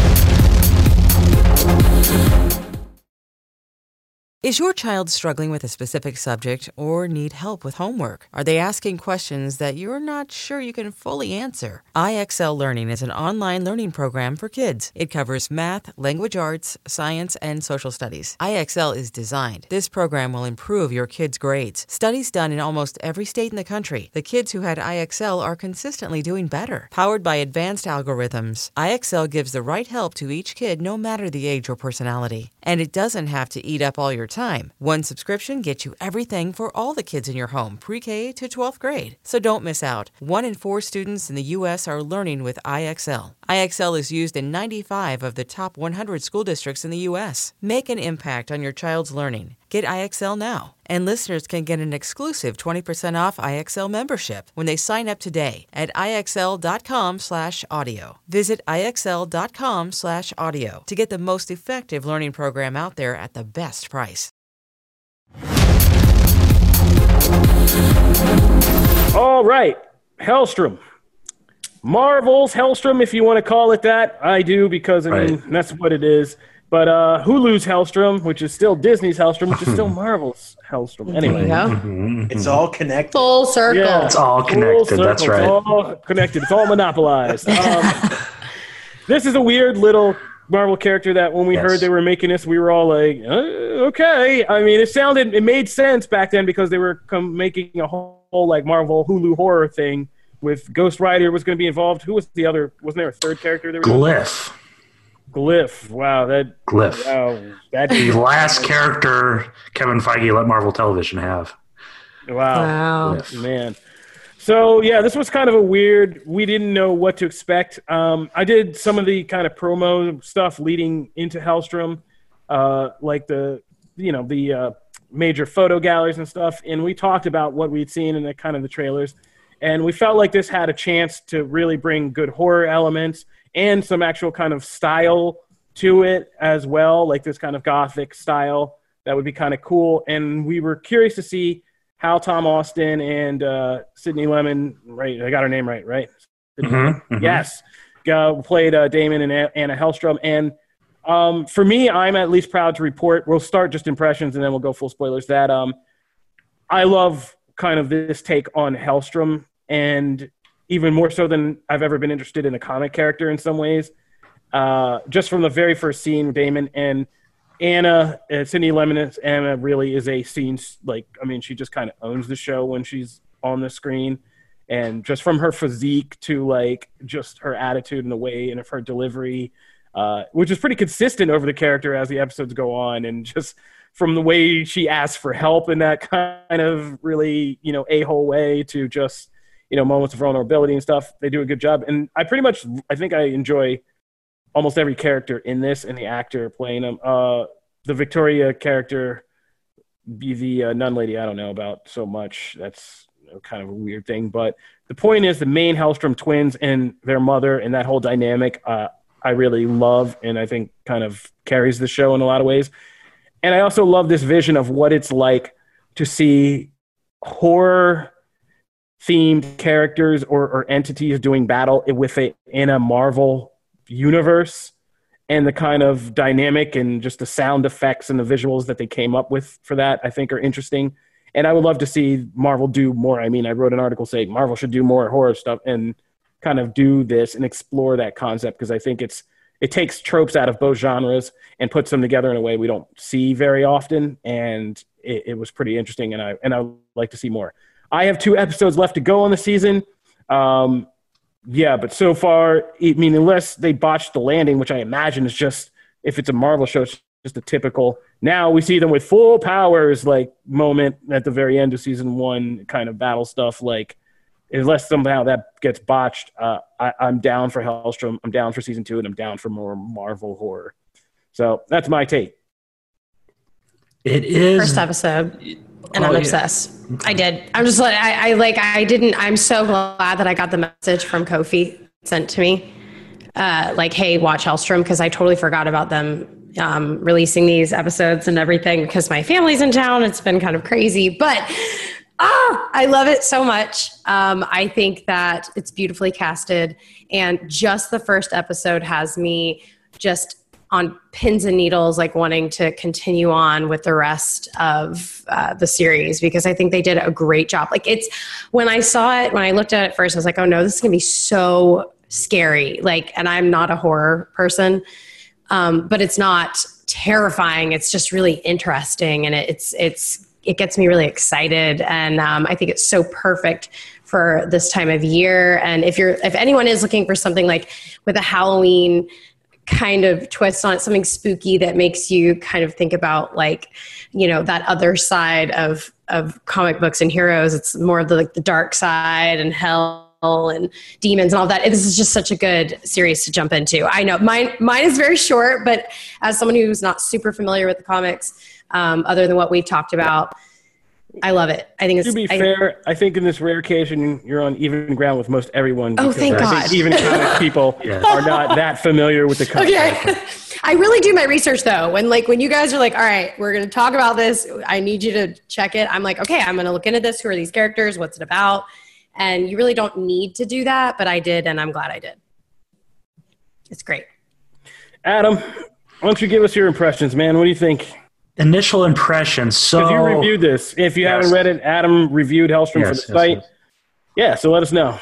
Is your child struggling with a specific subject or need help with homework? Are they asking questions that you're not sure you can fully answer? IXL Learning is an online learning program for kids. It covers math, language arts, science, and social studies. IXL is designed. This program will improve your kids' grades. Studies done in almost every state in the country. The kids who had IXL are consistently doing better. Powered by advanced algorithms, IXL gives the right help to each kid no matter the age or personality. And it doesn't have to eat up all your time. One subscription gets you everything for all the kids in your home, pre-K to 12th grade. So don't miss out. 1 in 4 students in the U.S. are learning with IXL. IXL is used in 95 of the top 100 school districts in the U.S. Make an impact on your child's learning. Get IXL now. And listeners can get an exclusive 20% off IXL membership when they sign up today at IXL.com/audio. Visit IXL.com/audio to get the most effective learning program out there at the best price. All right. Hellstrom. Marvel's Hellstrom, if you want to call it that. I do, because, I mean, that's what it is. But Hulu's Hellstrom, which is still Disney's Hellstrom, which is still Marvel's Hellstrom. Anyway. It's all connected. Full circle. Yeah, it's all connected. That's right. It's all connected. It's all monopolized. This is a weird little Marvel character that when we heard they were making this, we were all like, okay. I mean, it made sense back then because they were making a whole like Marvel Hulu horror thing with Ghost Rider was going to be involved. Who was the other? Wasn't there a third character? Glyph. Wow, Glyph. Wow, the last character Kevin Feige let Marvel Television have. Wow. Man. So, yeah, this was kind of a weird, we didn't know what to expect. I did some of the kind of promo stuff leading into Hellstrom, like the major photo galleries and stuff. And we talked about what we'd seen in the kind of the trailers. And we felt like this had a chance to really bring good horror elements and some actual kind of style to it as well, like this kind of gothic style that would be kind of cool. And we were curious to see how Tom Austin and Sydney Lemon, right? I got her name right? Yes. Played Damon and Anna Hellstrom. And for me, I'm at least proud to report, we'll start just impressions and then we'll go full spoilers, that I love kind of this take on Hellstrom, and even more so than I've ever been interested in a comic character in some ways. Just from the very first scene, Damon and Anna, Sydney Lemon's Anna really is a scene, she just kind of owns the show when she's on the screen. And just from her physique to just her attitude and the way and of her delivery, which is pretty consistent over the character as the episodes go on. And just from the way she asks for help in that kind of really, a-hole way to just, moments of vulnerability and stuff, they do a good job. And I think I enjoy almost every character in this and the actor playing them. The Victoria character, the nun lady, I don't know about so much. That's kind of a weird thing. But the point is the main Hellstrom twins and their mother and that whole dynamic I really love, and I think kind of carries the show in a lot of ways. And I also love this vision of what it's like to see horror-themed characters or entities doing battle in a Marvel universe, and the kind of dynamic and just the sound effects and the visuals that they came up with for that, I think, are interesting. And I would love to see Marvel do more. I mean, I wrote an article saying Marvel should do more horror stuff and kind of do this and explore that concept, because I think it takes tropes out of both genres and puts them together in a way we don't see very often. And it was pretty interesting, and I would like to see more. I have 2 episodes left to go on the season. But so far, unless they botched the landing, which I imagine is just, if it's a Marvel show, it's just a typical, now we see them with full powers, moment at the very end of season 1 kind of battle stuff. Unless somehow that gets botched, I'm down for Hellstrom, I'm down for season 2, and I'm down for more Marvel horror. So that's my take. It is first episode, and I'm obsessed. I did. I'm just I'm so glad that I got the message from Kofi sent to me. Hey, watch Hellstrom, because I totally forgot about them releasing these episodes and everything, because my family's in town. It's been kind of crazy, but I love it so much. I think that it's beautifully casted, and just the first episode has me just on pins and needles, wanting to continue on with the rest of the series, because I think they did a great job. When I saw it, when I looked at it first, I was like, oh no, this is gonna be so scary. And I'm not a horror person, but it's not terrifying. It's just really interesting, and it gets me really excited. And I think it's so perfect for this time of year. And if anyone is looking for something with a Halloween kind of twist on it, something spooky that makes you kind of think about that other side of comic books and heroes, it's more of the dark side and hell and demons and all that. This is just such a good series to jump into. I know mine is very short, but as someone who's not super familiar with the comics, other than what we've talked about, I love it. I think it's, to be fair, I think in this rare occasion, you're on even ground with most everyone. Oh, thank God. I think even comic people are not that familiar with the comic. Okay. I really do my research, though. When you guys are all right, we're going to talk about this, I need you to check it. I'm like, okay, I'm going to look into this. Who are these characters? What's it about? And you really don't need to do that, but I did, and I'm glad I did. It's great. Adam, why don't you give us your impressions, man? What do you think? Initial impressions. So you reviewed this. If you haven't read it, Adam reviewed Hellstrom for the site. Yes. Yeah, so let us know.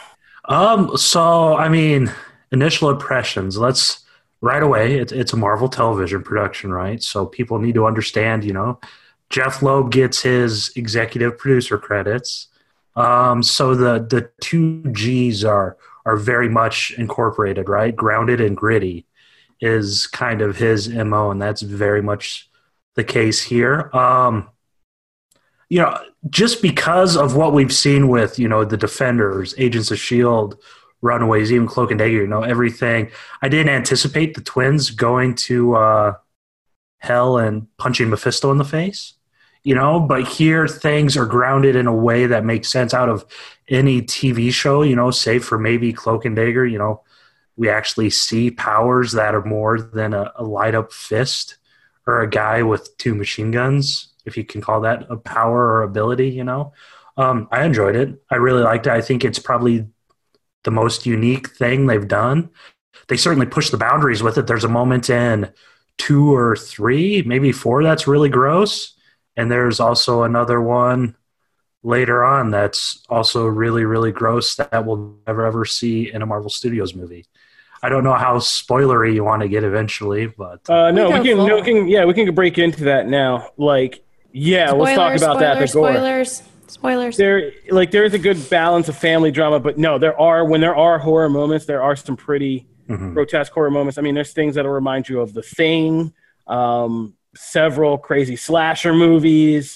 Initial impressions. Let's right away. It's a Marvel television production, right? So people need to understand. Jeff Loeb gets his executive producer credits. So the 2 G's are very much incorporated, right? Grounded and gritty is kind of his MO, and that's very much the case here. just because of what we've seen with, the Defenders, Agents of S.H.I.E.L.D., Runaways, even Cloak and Dagger, everything. I didn't anticipate the twins going to hell and punching Mephisto in the face, but here things are grounded in a way that makes sense out of any TV show, save for maybe Cloak and Dagger. We actually see powers that are more than a light up fist or a guy with 2 machine guns, if you can call that a power or ability, I enjoyed it. I really liked it. I think it's probably the most unique thing they've done. They certainly push the boundaries with it. There's a moment in 2 or 3, maybe 4, that's really gross. And there's also another one later on that's also really, really gross that we'll never, ever see in a Marvel Studios movie. I don't know how spoilery you want to get eventually, but... we can break into that now. Let's talk about that. The gore. Spoilers. There is a good balance of family drama, but no, when there are horror moments, there are some pretty grotesque horror moments. I mean, there's things that'll remind you of The Thing, several crazy slasher movies,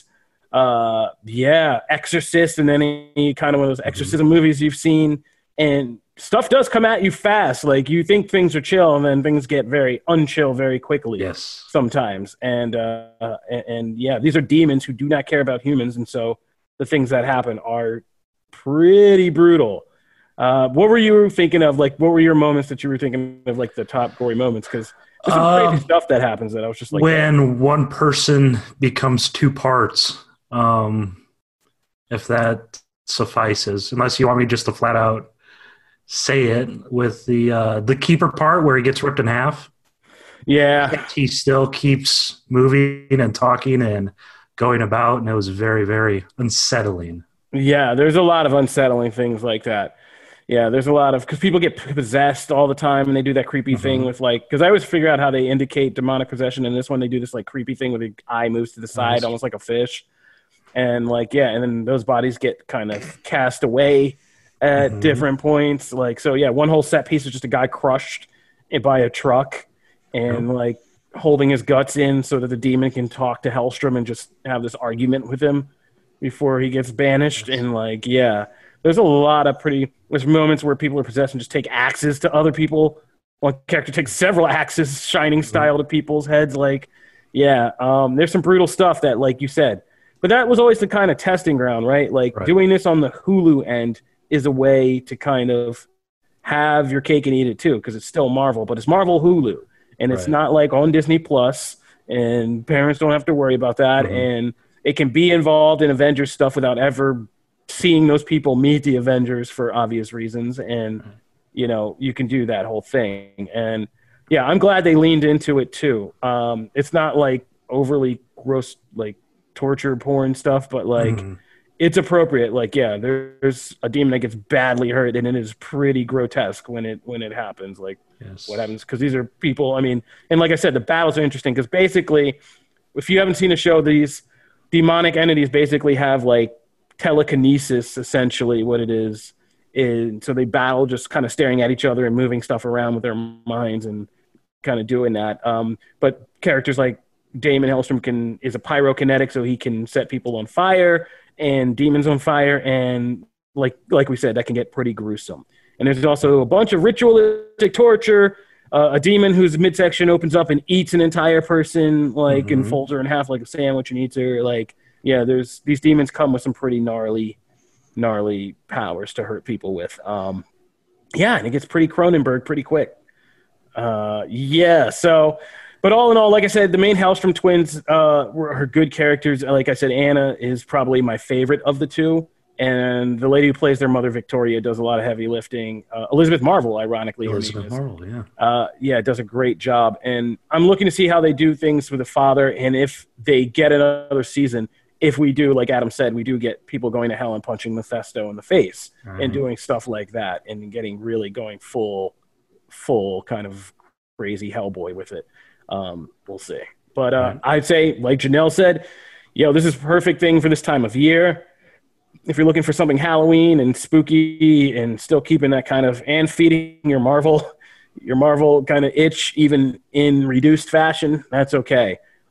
Exorcist, and then any kind of one of those exorcism movies you've seen, and stuff does come at you fast. Like, you think things are chill, and then things get very unchill very quickly. Yes, sometimes, and these are demons who do not care about humans, and so the things that happen are pretty brutal. What were you thinking of? What were your moments that you were thinking of, the top gory moments? Because there's some crazy stuff that happens that I was just like... When one person becomes 2 parts, if that suffices. Unless you want me just to flat out say it, with the Keeper part where he gets ripped in half. Yeah. He still keeps moving and talking and going about, and it was very, very unsettling. Yeah, there's a lot of unsettling things like that. Yeah, there's a lot of, because people get possessed all the time, and they do that creepy thing with because I always figure out how they indicate demonic possession. In this one, they do this creepy thing where the eye moves to the side, almost like a fish, and and then those bodies get kind of cast away at different points. One whole set piece is just a guy crushed by a truck, and holding his guts in so that the demon can talk to Hellstrom and just have this argument with him before he gets banished. And there's a lot of there's moments where people are possessed and just take axes to other people. One character takes several axes, Shining style, to people's heads. There's some brutal stuff that, like you said, but that was always the kind of testing ground, right? Doing this on the Hulu end is a way to kind of have your cake and eat it too, because it's still Marvel, but it's Marvel Hulu. And it's not on Disney Plus, and parents don't have to worry about that. And it can be involved in Avengers stuff without ever seeing those people meet the Avengers for obvious reasons. And, you can do that whole thing. And, I'm glad they leaned into it too. It's not overly gross, torture porn stuff, but it's appropriate. There's a demon that gets badly hurt, and it is pretty grotesque when it happens. What happens, because these are people. I mean, and like I said, the battles are interesting because basically, if you haven't seen the show, these demonic entities basically have telekinesis, essentially what it is. And so they battle just kind of staring at each other and moving stuff around with their minds and kind of doing that. But characters like Damon Hellstrom is a pyrokinetic, so he can set people on fire and demons on fire, and like we said, that can get pretty gruesome. And there's also a bunch of ritualistic torture. A demon whose midsection opens up and eats an entire person, and folds her in half like a sandwich and eats her. There's these demons come with some pretty gnarly powers to hurt people with. And it gets pretty Cronenberg pretty quick. So, but all in all, like I said, the main Hellstrom twins were good characters. Like I said, Anna is probably my favorite of the 2. And the lady who plays their mother, Victoria, does a lot of heavy lifting. Elizabeth Marvel, ironically. Elizabeth Marvel, yeah. Does a great job. And I'm looking to see how they do things with the father, and if they get another season. If we do, like Adam said, we do get people going to hell and punching Mephisto in the face and doing stuff like that and getting really going full kind of crazy Hellboy with it. We'll see. But I'd say, like Janelle said, this is a perfect thing for this time of year. If you're looking for something Halloween and spooky and still keeping that kind of, and feeding your Marvel kind of itch, even in reduced fashion, that's okay.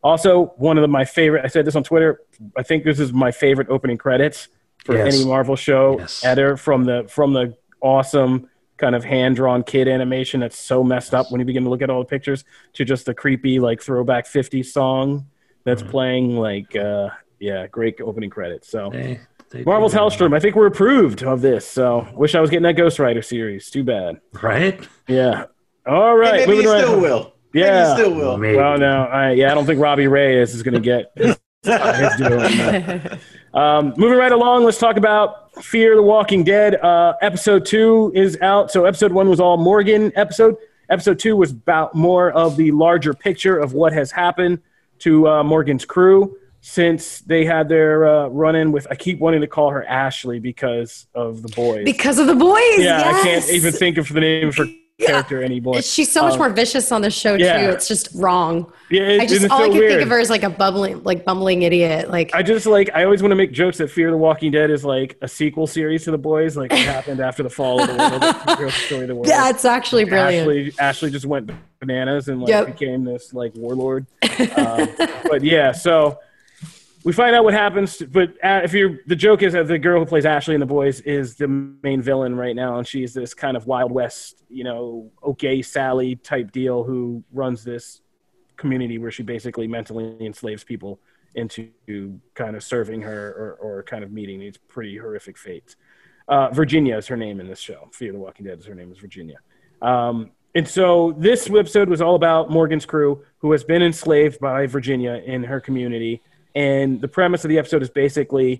Also, one of my favorite, I said this on Twitter, I think this is my favorite opening credits for any Marvel show ever, from the awesome kind of hand-drawn kid animation that's so messed up when you begin to look at all the pictures, to just the creepy like throwback 50s song that's playing, like great opening credits. So Marvel's Hellstrom, I think we're approved of this. So wish I was getting that Ghost Rider series. Too bad. Right? Yeah. All right. Hey, maybe you still will. Yeah. Maybe you still will. Maybe. Well, no. I don't think Robbie Reyes is going to get his due. Moving right along, let's talk about Fear the Walking Dead. Episode 2 is out. So episode 1 was all Morgan episode. Episode 2 was about more of the larger picture of what has happened to Morgan's crew since they had their run-in with, I keep wanting to call her Ashley because of the boys. Because of the boys, yeah, yes. I can't even think of the name of her character anymore. She's so much more vicious on the show too. It's just wrong. Yeah, I just all I can think of her as like a bumbling idiot. Like I always want to make jokes that Fear the Walking Dead is like a sequel series to The Boys, like it happened after the fall of the world. Story of the world. That's actually brilliant. Ashley just went bananas and became this like warlord. But yeah, so we find out what happens, but the joke is that the girl who plays Ashley in The Boys is the main villain right now, and she's this kind of Wild West, okay Sally type deal who runs this community where she basically mentally enslaves people into kind of serving her or kind of meeting these pretty horrific fates. Virginia is her name in this show. Fear the Walking Dead is her name is Virginia. And so this episode was all about Morgan's crew, who has been enslaved by Virginia in her community. And the premise of the episode is basically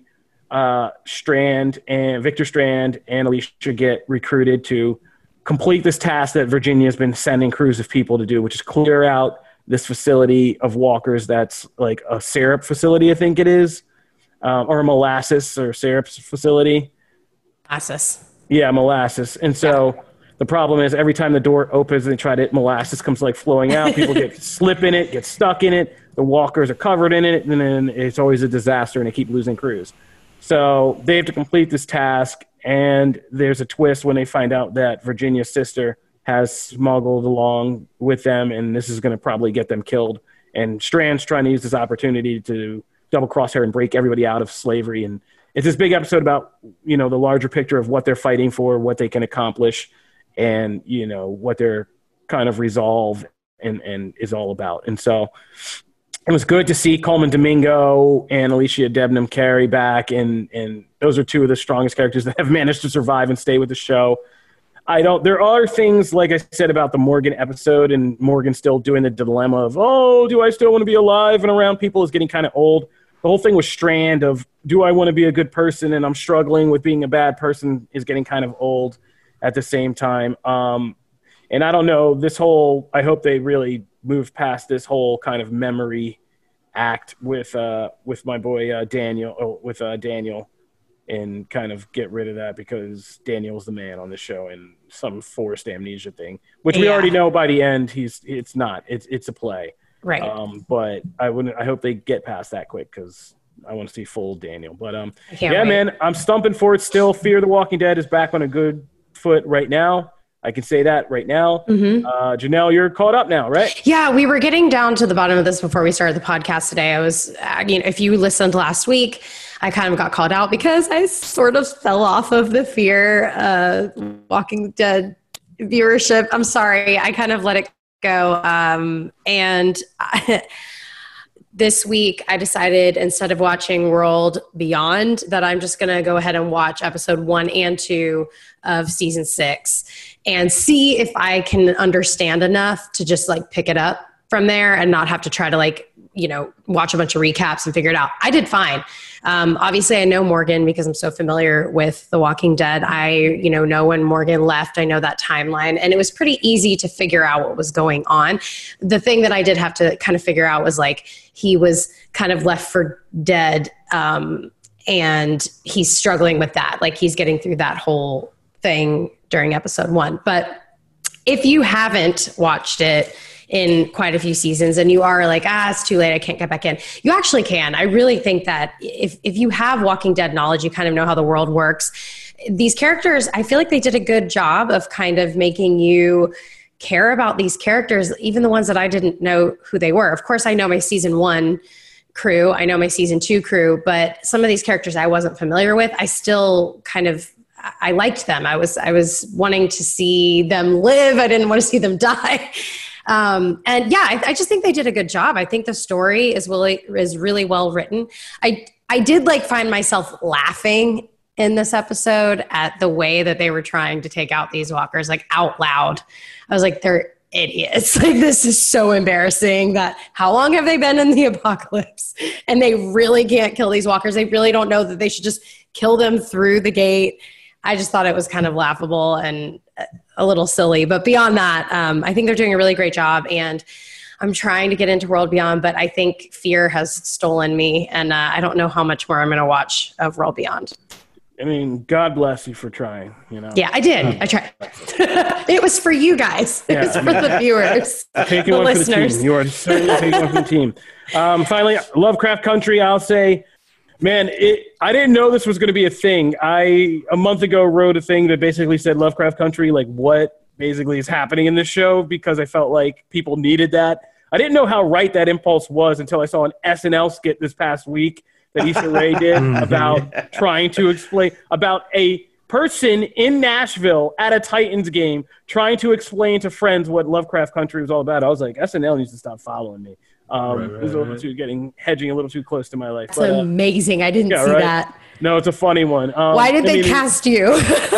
Victor Strand and Alicia get recruited to complete this task that Virginia has been sending crews of people to do, which is clear out this facility of walkers that's like a syrup facility, I think it is, or a molasses or syrup facility. Molasses. Yeah, molasses. And so the problem is every time the door opens and they try to, molasses comes like flowing out. People slip in it, get stuck in it. The walkers are covered in it, and then it's always a disaster, and they keep losing crews. So they have to complete this task, and there's a twist when they find out that Virginia's sister has smuggled along with them, and this is going to probably get them killed. And Strand's trying to use this opportunity to double-cross her and break everybody out of slavery. And it's this big episode about, the larger picture of what they're fighting for, what they can accomplish, and, what their kind of resolve and is all about. And so it was good to see Coleman Domingo and Alicia Debnam Carey back, and those are two of the strongest characters that have managed to survive and stay with the show. There are things, like I said, about the Morgan episode, and Morgan still doing the dilemma of, do I still want to be alive and around people, is getting kind of old. The whole thing with Strand of, do I want to be a good person and I'm struggling with being a bad person, is getting kind of old at the same time. And I don't know, I hope they really move past this whole kind of memory act with my boy Daniel, Daniel, and kind of get rid of that, because Daniel's the man on the show, and some forced amnesia thing, which we already know by the end it's a play. Right. But I hope they get past that quick, because I want to see full Daniel. But wait. Man, I'm stumping for it still. Fear the Walking Dead is back on a good foot right now. I can say that right now. Mm-hmm. Janelle, you're caught up now, right? Yeah, we were getting down to the bottom of this before we started the podcast today. I was, if you listened last week, I kind of got called out because I sort of fell off of the Fear Walking Dead viewership. I'm sorry. I kind of let it go. This week, I decided, instead of watching World Beyond, that I'm just going to go ahead and watch episode 1 and 2 of season 6 and see if I can understand enough to just like pick it up from there and not have to try to watch a bunch of recaps and figure it out. I did fine. Obviously, I know Morgan because I'm so familiar with The Walking Dead. I, know when Morgan left. I know that timeline. And it was pretty easy to figure out what was going on. The thing that I did have to kind of figure out was he was kind of left for dead, and he's struggling with that. He's getting through that whole thing during episode 1. But if you haven't watched it in quite a few seasons and you are it's too late, I can't get back in, you actually can. I really think that if you have Walking Dead knowledge, you kind of know how the world works. These characters, I feel like they did a good job of kind of making you care about these characters, even the ones that I didn't know who they were. Of course, I know my season 1 crew, I know my season 2 crew, but some of these characters I wasn't familiar with. I still I liked them. I was wanting to see them live. I didn't want to see them die. I just think they did a good job. I think the story is really well written. I did find myself laughing in this episode at the way that they were trying to take out these walkers, out loud. I was like, they're idiots. This is so embarrassing that how long have they been in the apocalypse? And they really can't kill these walkers. They really don't know that they should just kill them through the gate. I just thought it was kind of laughable and a little silly. But beyond that, I think they're doing a really great job. And I'm trying to get into World Beyond, but I think fear has stolen me. And I don't know how much more I'm going to watch of World Beyond. I mean, God bless you for trying, Yeah, I did. I tried. It was for you guys. It was for the viewers, taking the one listeners. For the team. You are certainly taking one for the team. Finally, Lovecraft Country, I'll say, man, I didn't know this was going to be a thing. A month ago, wrote a thing that basically said Lovecraft Country, what basically is happening in this show, because I felt like people needed that. I didn't know how right that impulse was until I saw an SNL skit this past week that Issa Rae did about trying to explain about a person in Nashville at a Titans game trying to explain to friends what Lovecraft Country was all about. I was like, SNL needs to stop following me. It was a little too hedging a little too close to my life. That's amazing. I didn't see that. No, it's a funny one. Why did they cast you?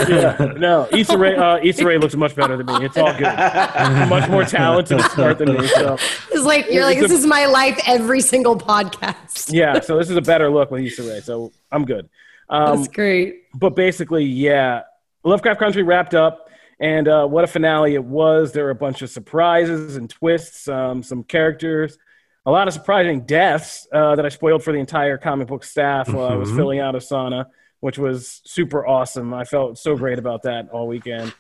No, Issa Rae looks much better than me. It's all good. Much more talented and smart than me. So it's this is my life every single podcast. Yeah, so this is a better look with Issa Rae, so I'm good. That's great. But basically, yeah, Lovecraft Country wrapped up, and what a finale it was. There were a bunch of surprises and twists, some characters. A lot of surprising deaths that I spoiled for the entire comic book staff while I was filling out Asana, which was super awesome. I felt so great about that all weekend.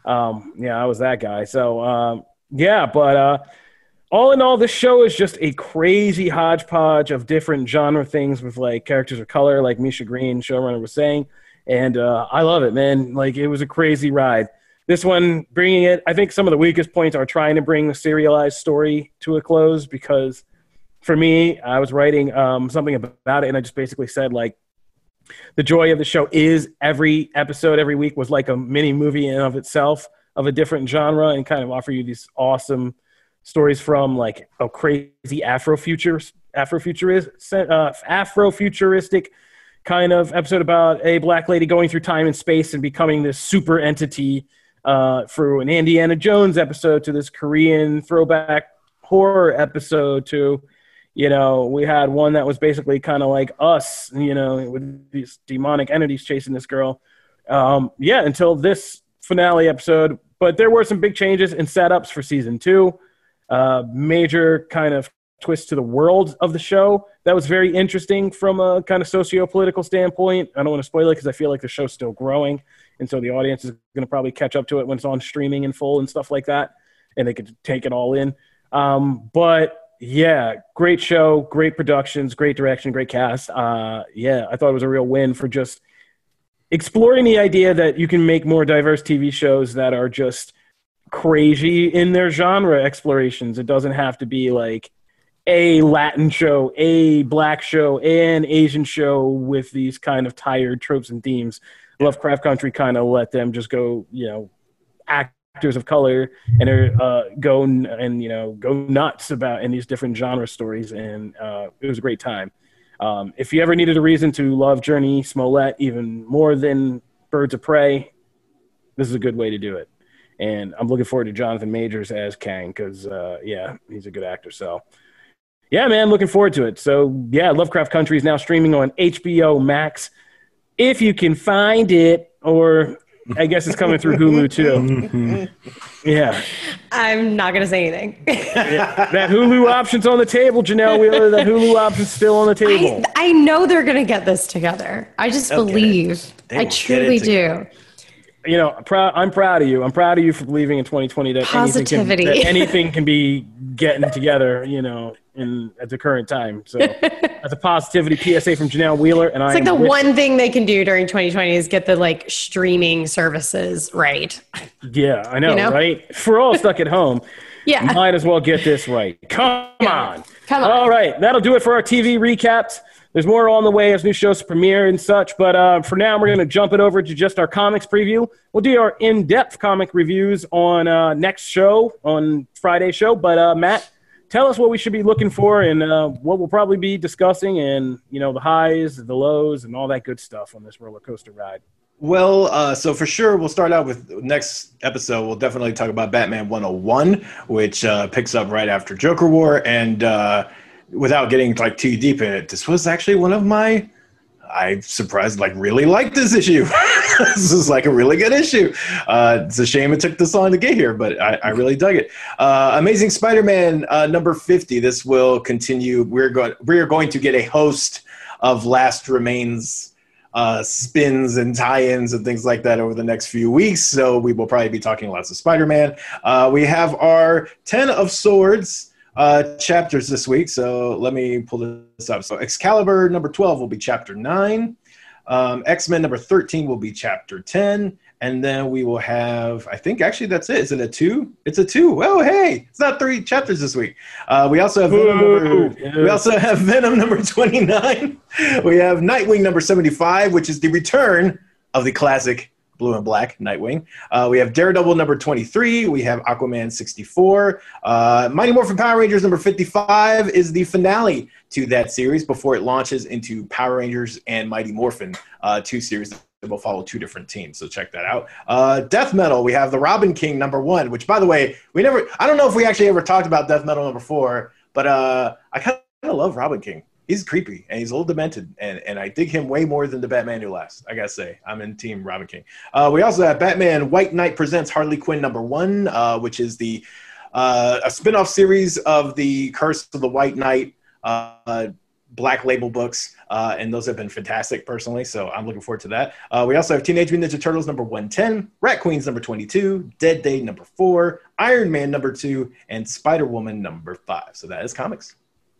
I was that guy. So, but all in all, this show is just a crazy hodgepodge of different genre things with characters of color, like Misha Green, showrunner, was saying. And I love it, man. It was a crazy ride. This one, bringing it, I think some of the weakest points are trying to bring the serialized story to a close, because for me, I was writing something about it, and I just basically said, the joy of the show is every episode, every week was like a mini movie in and of itself of a different genre, and kind of offer you these awesome stories from a crazy Afrofuturistic kind of episode about a black lady going through time and space and becoming this super entity, through an Indiana Jones episode to this Korean throwback horror episode to, we had one that was basically kind of like Us, with these demonic entities chasing this girl. Until this finale episode. But there were some big changes and setups for season 2. Major kind of twist to the world of the show that was very interesting from a kind of socio-political standpoint. I don't want to spoil it because I feel like the show's still growing, and so the audience is going to probably catch up to it when it's on streaming in full and stuff like that, and they could take it all in. But yeah, great show, great productions, great direction, great cast. I thought it was a real win for just exploring the idea that you can make more diverse TV shows that are just crazy in their genre explorations. It doesn't have to be a Latin show, a black show, an Asian show with these kind of tired tropes and themes. Lovecraft Country kind of let them just go, actors of color and go nuts about in these different genre stories, and it was a great time. If you ever needed a reason to love Journey Smollett even more than Birds of Prey, this is a good way to do it. And I'm looking forward to Jonathan Majors as Kang because, he's a good actor. So, yeah, man, looking forward to it. So, yeah, Lovecraft Country is now streaming on HBO Max if you can find it, or I guess it's coming through Hulu too. Yeah. I'm not going to say anything. That Hulu option's on the table, Janelle Wheeler. That Hulu option's still on the table. I know they're going to get this together. I just believe. I truly do. You know, I'm proud of you. I'm proud of you for believing in 2020 that anything can be getting together, you know, at the current time. So that's a positivity PSA from Janelle Wheeler. And it's like the one thing they can do during 2020 is get the like streaming services right. Yeah, I know, you know? Right? If we're all stuck at home. Yeah. Might as well get this right. Come on. All right. That'll do it for our TV recaps. There's more on the way as new shows premiere and such. But for now, we're going to jump it over to just our comics preview. We'll do our in-depth comic reviews on next show, on Friday's show. But Matt, tell us what we should be looking for and what we'll probably be discussing and, you know, the highs, the lows, and all that good stuff on this roller coaster ride. Well, so for sure, we'll start out with next episode. We'll definitely talk about Batman 101, which picks up right after Joker War. And without getting like too deep in it, this was actually one of my, I'm surprised, like really liked this issue. This is like a really good issue. It's a shame it took this long to get here, but I really dug it. Amazing Spider-Man number 50. This will continue. We are going to get a host of Last Remains spins and tie-ins and things like that over the next few weeks. So we will probably be talking lots of Spider-Man. We have our 10 of Swords chapters this week. So let me pull this up. So Excalibur number 12 will be chapter 9. X-Men number 13 will be chapter 10. And then we will have, I think actually that's it. Is it a 2? It's a 2. Oh, hey, it's not 3 chapters this week. We also have Venom number 29. We have Nightwing number 75, which is the return of the classic blue and black Nightwing. We have Daredevil number 23. We have Aquaman 64. Mighty Morphin Power Rangers number 55 is the finale to that series before it launches into Power Rangers and Mighty Morphin, 2 series that will follow 2 different teams. So check that out. Death Metal, we have the Robin King number 1, which by the way, I don't know if we actually ever talked about Death Metal number 4, but I kind of love Robin King. He's creepy and he's a little demented, and I dig him way more than the Batman Who Laughs. I gotta say, I'm in team Robin King. We also have Batman White Knight presents Harley Quinn number 1, which is the a spin-off series of the Curse of the White Knight Black Label books, and those have been fantastic personally, so I'm looking forward to that. We also have Teenage Mutant Ninja Turtles number 110, Rat Queens number 22, Dead Day number 4, Iron Man number 2, and Spider-Woman number 5. So that is comics.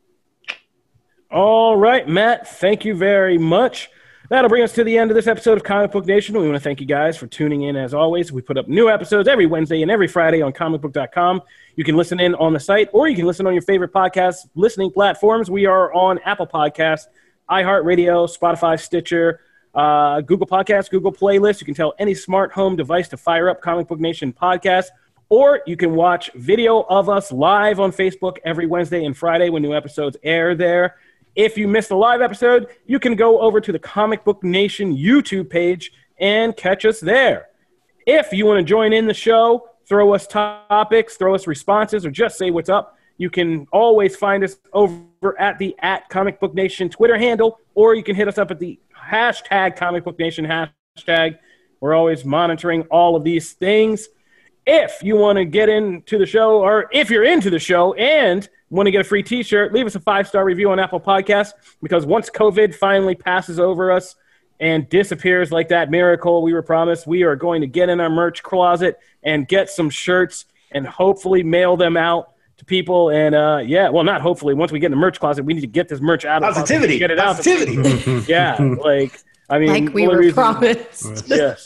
All right, Matt, thank you very much. That'll bring us to the end of this episode of Comic Book Nation. We want to thank you guys for tuning in as always. We put up new episodes every Wednesday and every Friday on comicbook.com. You can listen in on the site, or you can listen on your favorite podcast listening platforms. We are on Apple Podcasts, iHeartRadio, Spotify, Stitcher, Google Podcasts, Google Playlists. You can tell any smart home device to fire up Comic Book Nation podcast, or you can watch video of us live on Facebook every Wednesday and Friday when new episodes air there. If you missed a live episode, you can go over to the Comic Book Nation YouTube page and catch us there. If you want to join in the show, throw us topics, throw us responses, or just say what's up, you can always find us over at the @ComicBookNation Twitter handle, or you can hit us up at the hashtag #ComicBookNation hashtag. We're always monitoring all of these things. If you want to get into the show, or if you're into the show and want to get a free t-shirt, leave us a 5-star review on Apple Podcasts, because once COVID finally passes over us and disappears like that miracle we were promised, we are going to get in our merch closet and get some shirts and hopefully mail them out to people. And not hopefully. Once we get in the merch closet, we need to get this merch out of positivity. Get it positivity. Out. Yeah, like we were promised. Yes.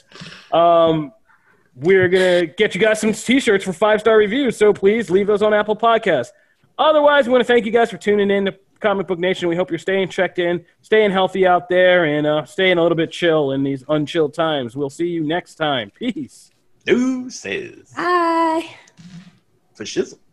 We're going to get you guys some t-shirts for 5-star reviews, so please leave those on Apple Podcasts. Otherwise, we want to thank you guys for tuning in to Comic Book Nation. We hope you're staying checked in, staying healthy out there, and staying a little bit chill in these unchilled times. We'll see you next time. Peace. Deuces. Bye. For shizzle.